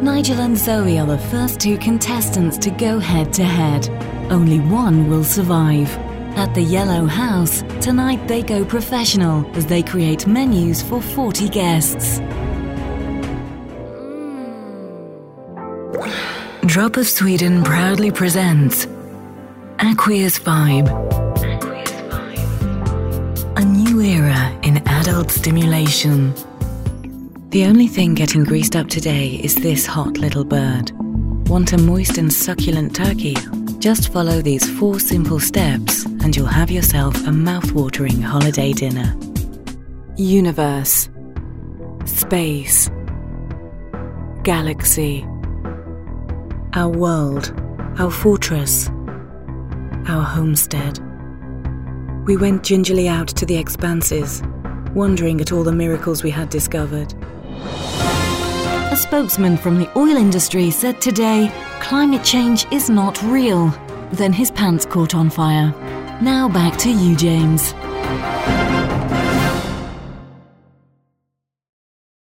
Nigel and Zoe are the first two contestants to go head-to-head. Only one will survive. At the Yellow House, tonight they go professional as they create menus for 40 guests. Drop of Sweden proudly presents Aqueous Vibe. A new era in adult stimulation. The only thing getting greased up today is this hot little bird. Want a moist and succulent turkey? Just follow these 4 simple steps and you'll have yourself a mouth-watering holiday dinner. Universe. Space. Galaxy. Our world. Our fortress. Our homestead. We went gingerly out to the expanses, wondering at all the miracles we had discovered. A spokesman from the oil industry said today, climate change is not real. Then his pants caught on fire. Now back to you, James.